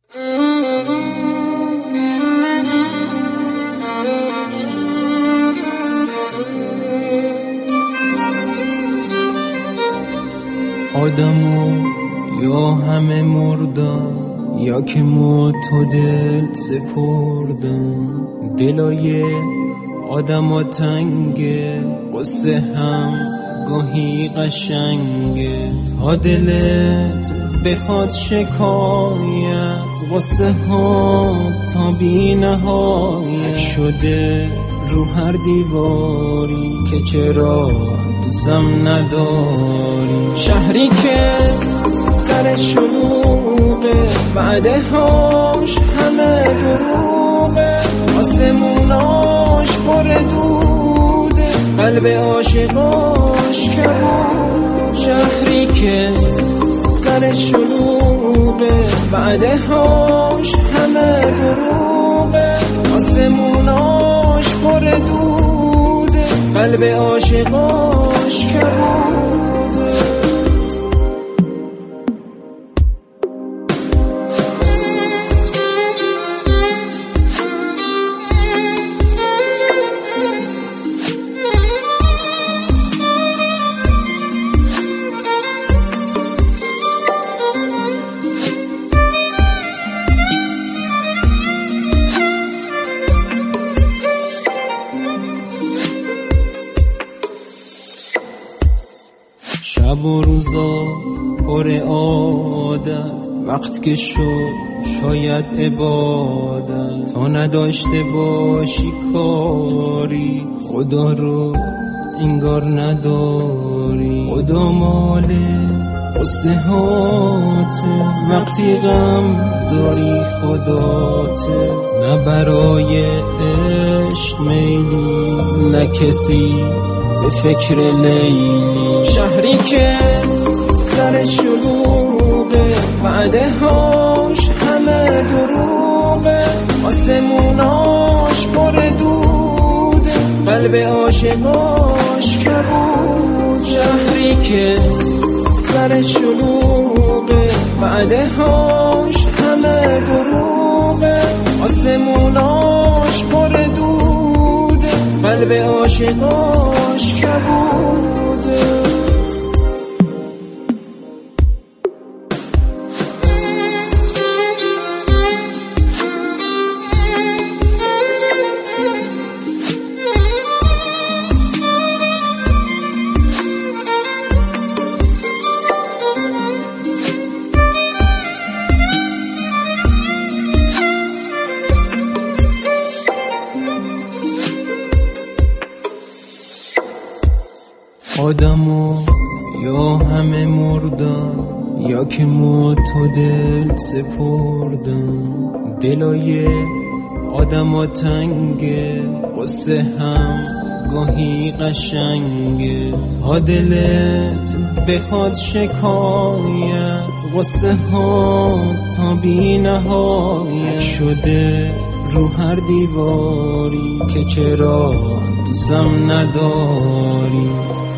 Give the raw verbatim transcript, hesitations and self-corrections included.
آدمو یا همه مردن یا که ما تو دل سپردن. دلای آدما تنگه، قصه هم گاهی قشنگه. تا دلت بخواد شکایت، قصه ها تا بی نهایت شده رو هر دیواری که چرا دوستم نداری. شهری که سر شلوغه، وعده هاش همه دروغه، آسموناش پر دوده، قلب عاشقاش کبود. شهری که سر شلوغه، وعده هاش همه دروغه، آسموناش پر دوده، قلب عاشقاش کبود. شب و روزا پر عادت، وقت که شد شاید عبادت. تا نداشته باشی کاری، خدا رو انگار نداری. خدا ماله قصه هاته، وقتی غم داری خداته. نه برای عشق میلی، نه کسی به فکر لیلی. شهری که سر شلوغه، وعده هاش همه دروغه، آسموناش پر دوده، قلب عاشقاش کبود. شهری که سر شلوغه، وعده هاش همه دروغه، آسموناش پر دوده، قلب عاشقاش کبوده. آدمو یا همه مردن یا که ما تو دل سپردن. دلای آدما تنگه، قصه هم گاهی قشنگه. تا دلت بخواد شکایت، قصه ها تا بی نهایت شده رو هر دیواری که چرا دوستم نداری.